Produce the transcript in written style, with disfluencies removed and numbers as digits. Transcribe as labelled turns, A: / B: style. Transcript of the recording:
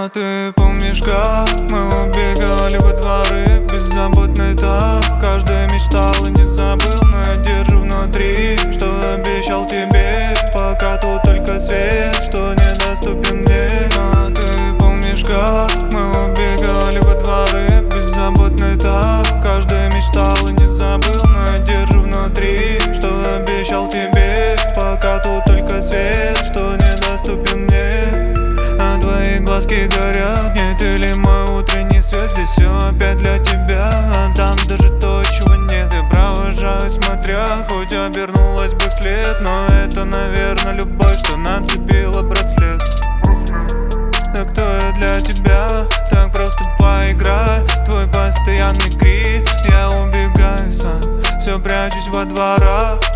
A: А ты помнишь, как мы убегали во дворы? Беззаботный так, каждый мечтал и не забыл. Но я держу внутри, что обещал тебе, пока тут только свет, что недоступен мне. А ты помнишь, как мы убегали во дворы? Беззаботный так, каждый мечтал и не забыл. Но я держу внутри, что обещал тебе, пока тут только свет, что недоступен мне. А твои глазки горят, нет, или мой утренний свет? Здесь все опять для тебя, а там даже то, чего нет. Я провожаю, смотря, хоть обернулась бы вслед. Но это, наверное, любовь, что нацепила браслет. Так кто я для тебя? Так просто поиграй. Твой постоянный крик, я убегаю сам, все прячусь во дворах.